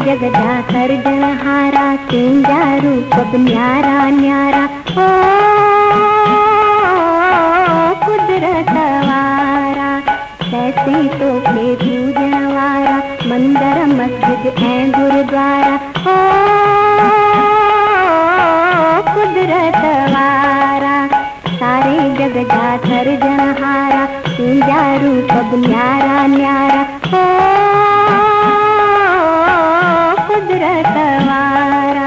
जग जा सर्जनहारा, तुंजा रूप न्यारा न्यारा। ओ कुदरत वारा, कैसी तो के पूजन वारा, मंदिर मस्जिद ऐ गुरुद्वारा। ओ कुदरत वारा, सारे जग जा सर्जनहारा, तुंजा रूप न्यारा न्यारा। ओ कुदरत वारा।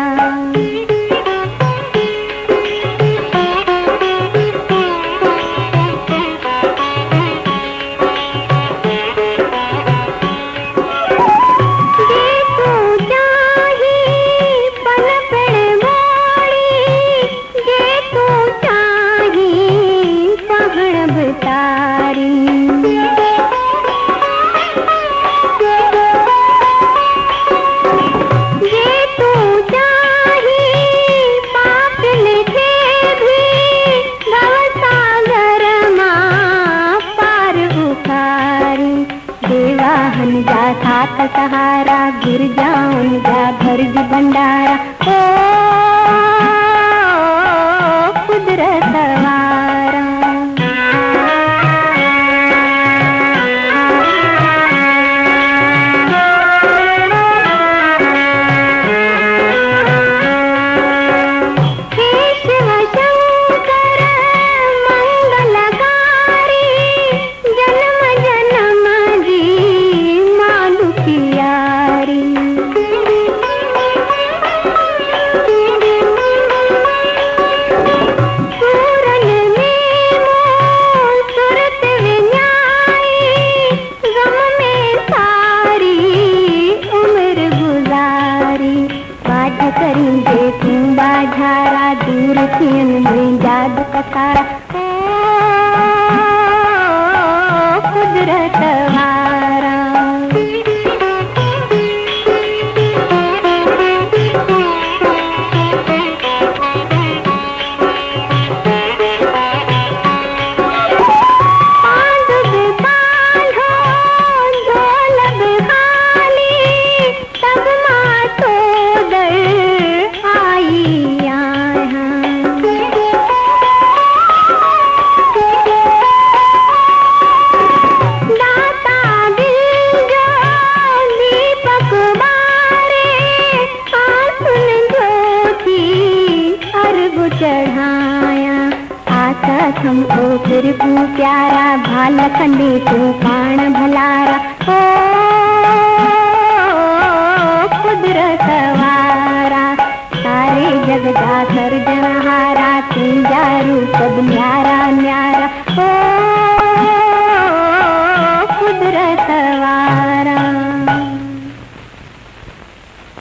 सहारा गिर जाऊं जा भरज भंडारा। ओ कुदरत वारा। दूर थियन में जादू कसारा। ओ कुदरत वारा। चढ़ाया आकाश हमको फिर तू प्यारा, भाल खंडे तू प्राण भलारा। ओ कुदरत वारा, सारे जग जा सर्जनहारा, तुंजा रूप न्यारा न्यारा। ओ